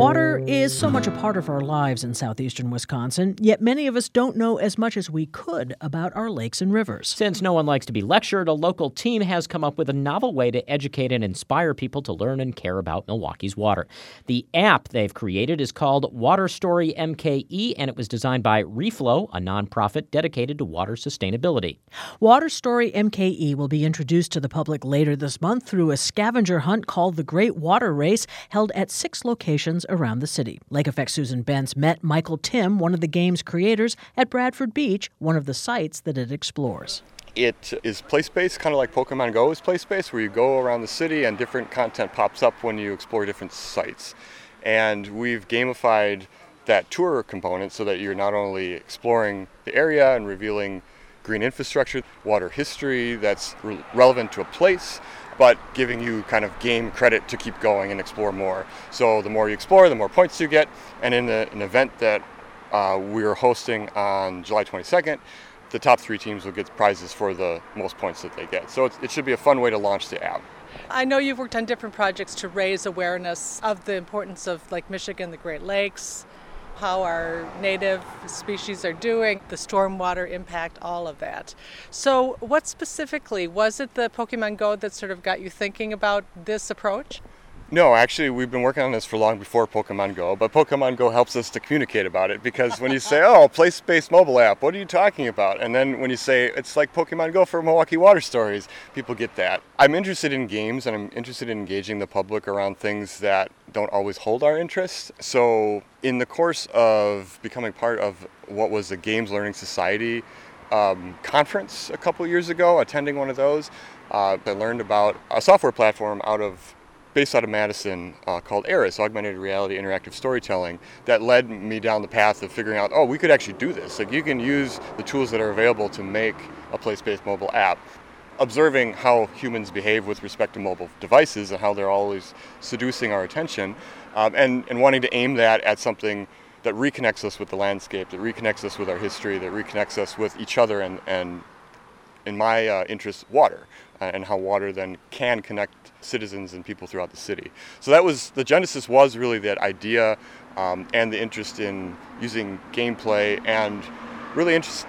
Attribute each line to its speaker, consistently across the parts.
Speaker 1: Water is so much a part of our lives in southeastern Wisconsin, yet many of us don't know as much as we could about our lakes and rivers.
Speaker 2: Since no one likes to be lectured, a local team has come up with a novel way to educate and inspire people to learn and care about Milwaukee's water. The app they've created is called Water Story MKE, and it was designed by Reflow, a nonprofit dedicated to water sustainability.
Speaker 1: Water Story MKE will be introduced to the public later this month through a scavenger hunt called the Great Water Race, held at 6 locations around the city. Lake Effect Susan Bentz met Michael Tim, one of the game's creators, at Bradford Beach, one of the sites that it explores.
Speaker 3: It is place-based, kind of like Pokemon Go is place-based, where you go around the city and different content pops up when you explore different sites. And we've gamified that tour component so that you're not only exploring the area and revealing green infrastructure, water history that's relevant to a place, but giving you kind of game credit to keep going and explore more. So the more you explore, the more points you get. And in an event that we're hosting on July 22nd, the top 3 teams will get prizes for the most points that they get. So it should be a fun way to launch the app.
Speaker 4: I know you've worked on different projects to raise awareness of the importance of Lake Michigan, the Great Lakes, how our native species are doing, the stormwater impact, all of that. So what specifically, was it the Pokemon Go that sort of got you thinking about this approach?
Speaker 3: No, actually, we've been working on this for long before Pokemon Go, but Pokemon Go helps us to communicate about it, because when you say, oh, place-based mobile app, what are you talking about? And then when you say, it's like Pokemon Go for Milwaukee Water Stories, people get that. I'm interested in games, and I'm interested in engaging the public around things that don't always hold our interest. So in the course of becoming part of what was the Games Learning Society conference a couple years ago, attending one of those, I learned about a software platform based out of Madison called ARIS, Augmented Reality Interactive Storytelling, that led me down the path of figuring out, we could actually do this. Like, you can use the tools that are available to make a place-based mobile app. Observing how humans behave with respect to mobile devices and how they're always seducing our attention, and wanting to aim that at something that reconnects us with the landscape, that reconnects us with our history, that reconnects us with each other, and in my interest, water, and how water then can connect citizens and people throughout the city. So the genesis was really that idea, and the interest in using gameplay, and really interest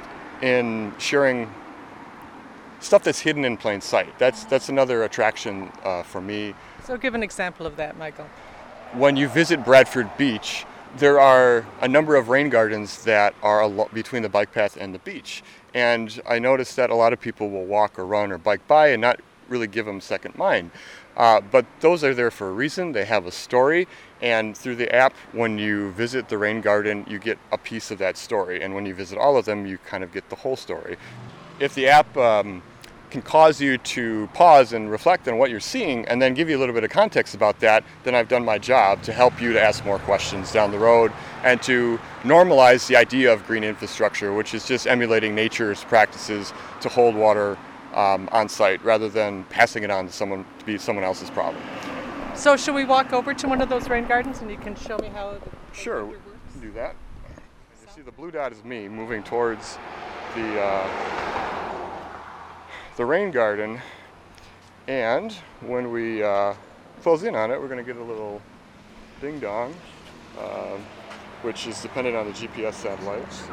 Speaker 3: in sharing stuff that's hidden in plain sight. That's another attraction for me.
Speaker 4: So give an example of that, Michael.
Speaker 3: When you visit Bradford Beach, there are a number of rain gardens that are between the bike path and the beach. And I noticed that a lot of people will walk or run or bike by and not really give them second mind. But those are there for a reason. They have a story. And through the app, when you visit the rain garden, you get a piece of that story. And when you visit all of them, you kind of get the whole story. If the app can cause you to pause and reflect on what you're seeing, and then give you a little bit of context about that, then I've done my job to help you to ask more questions down the road, and to normalize the idea of green infrastructure, which is just emulating nature's practices to hold water on site, rather than passing it on to be someone else's problem.
Speaker 4: So should we walk over to one of those rain gardens and you can show me how
Speaker 3: Sure, we can do that. You see the blue dot is me moving towards the rain garden, and when we close in on it, we're going to get a little ding-dong, which is dependent on the GPS satellites.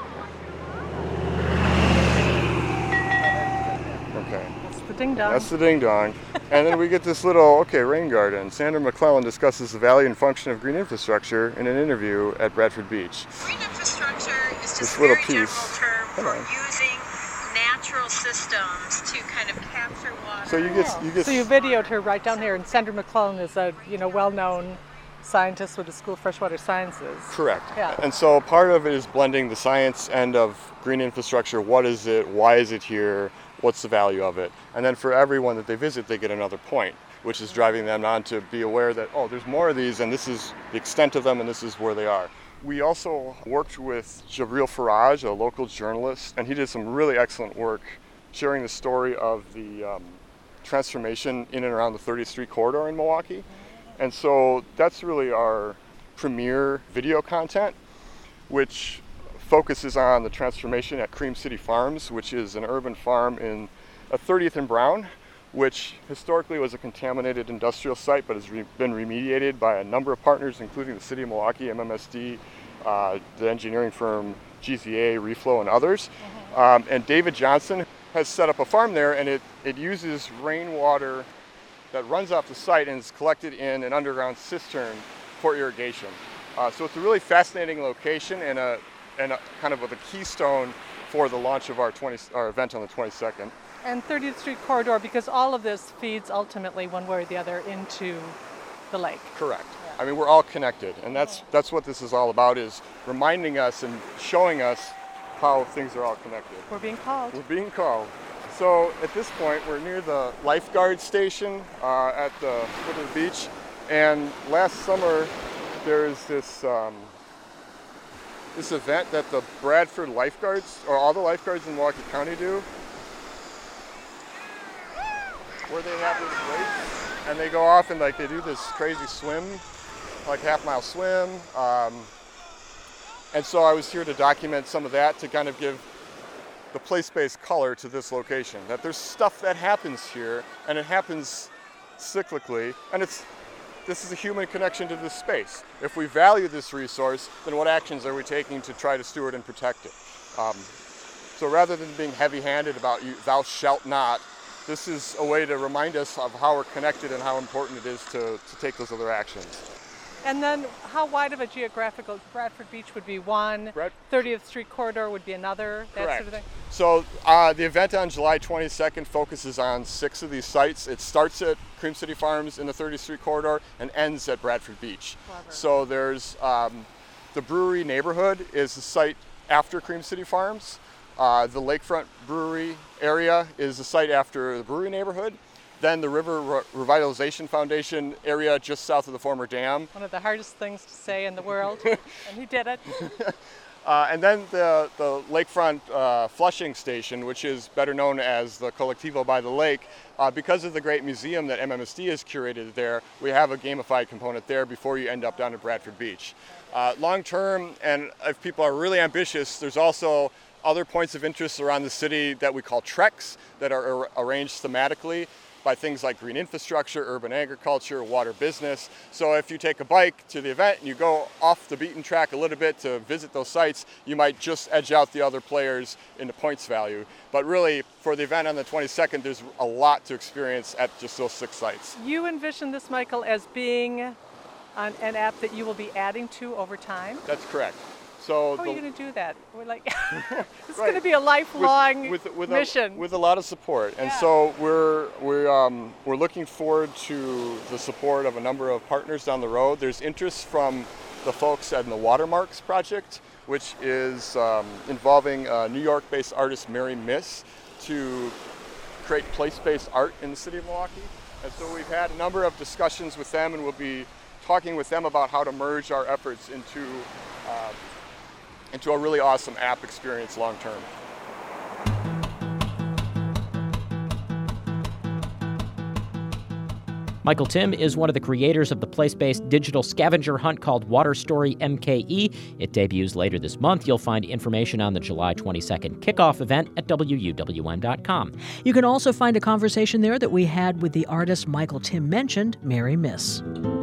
Speaker 3: Okay.
Speaker 4: That's the ding-dong.
Speaker 3: That's the ding-dong. And then we get this little, rain garden. Sandra McClellan discusses the value and function of green infrastructure in an interview at Bradford Beach.
Speaker 5: Green infrastructure is just
Speaker 3: this
Speaker 5: a
Speaker 3: little
Speaker 5: very
Speaker 3: piece.
Speaker 5: general term for using natural systems to kind of capture water.
Speaker 3: So you get.
Speaker 4: So you videoed her right down here, and Sandra McClellan is a well-known scientist with the School of Freshwater Sciences.
Speaker 3: Correct.
Speaker 4: Yeah.
Speaker 3: And so part of it is blending the science end of green infrastructure. What is it? Why is it here? What's the value of it? And then for everyone that they visit, they get another point, which is driving them on to be aware that, there's more of these, and this is the extent of them, and this is where they are. We also worked with Jabril Faraj, a local journalist, and he did some really excellent work sharing the story of the transformation in and around the 30th Street corridor in Milwaukee. And so that's really our premier video content, which focuses on the transformation at Cream City Farms, which is an urban farm in 30th and Brown, which historically was a contaminated industrial site but has been remediated by a number of partners, including the City of Milwaukee, MMSD, the engineering firm GZA, Reflow, and others. And David Johnson has set up a farm there, and it uses rainwater that runs off the site and is collected in an underground cistern for irrigation. So it's a really fascinating location and a kind of a keystone for the launch of our event on the 22nd.
Speaker 4: And 30th Street Corridor, because all of this feeds ultimately one way or the other into the lake.
Speaker 3: Correct.
Speaker 4: Yeah.
Speaker 3: I mean, we're all connected, and that's what this is all about, is reminding us and showing us how things are all connected.
Speaker 4: We're being called.
Speaker 3: We're being called. So at this point, we're near the lifeguard station at the foot of the beach, and last summer there's this event that the Bradford lifeguards, or all the lifeguards in Milwaukee County do, where they have this race, and they go off and they do this crazy swim, like half-mile swim. And so I was here to document some of that, to kind of give the place-based color to this location, that there's stuff that happens here, and it happens cyclically, and this is a human connection to this space. If we value this resource, then what actions are we taking to try to steward and protect it? So rather than being heavy-handed about thou shalt not, this is a way to remind us of how we're connected and how important it is to take those other actions.
Speaker 4: And then how wide of a geographical, Bradford Beach would be one, 30th Street Corridor would be another, that
Speaker 3: Correct.
Speaker 4: sort of thing?
Speaker 3: So the event on July 22nd focuses on 6 of these sites. It starts at Cream City Farms in the 30th Street Corridor and ends at Bradford Beach.
Speaker 4: Clever.
Speaker 3: So there's the brewery neighborhood is the site after Cream City Farms. The Lakefront Brewery area is the site after the brewery neighborhood. Then the River Revitalization Foundation area just south of the former dam.
Speaker 4: One of the hardest things to say in the world, and he did it.
Speaker 3: And then the Lakefront Flushing Station, which is better known as the Colectivo by the Lake. Because of the great museum that MMSD has curated there, we have a gamified component there before you end up down at Bradford Beach. Long term, and if people are really ambitious, there's also other points of interest around the city that we call treks that are arranged thematically by things like green infrastructure, urban agriculture, water business. So if you take a bike to the event and you go off the beaten track a little bit to visit those sites, you might just edge out the other players in the points value. But really, for the event on the 22nd, there's a lot to experience at just those 6 sites.
Speaker 4: You envision this, Michael, as being an app that you will be adding to over time?
Speaker 3: That's correct. So
Speaker 4: how are you going to do that? We're like, it's
Speaker 3: Right.
Speaker 4: going to be a lifelong
Speaker 3: with
Speaker 4: mission.
Speaker 3: with a lot of support, and so we're looking forward to the support of a number of partners down the road. There's interest from the folks at the Watermarks Project, which is involving New York-based artist Mary Miss to create place-based art in the city of Milwaukee. And so we've had a number of discussions with them, and we'll be talking with them about how to merge our efforts into a really awesome app experience long term.
Speaker 2: Michael Timm is one of the creators of the place-based digital scavenger hunt called Water Story MKE. It debuts later this month. You'll find information on the July 22nd kickoff event at WUWM.com.
Speaker 1: You can also find a conversation there that we had with the artist Michael Timm mentioned, Mary Miss.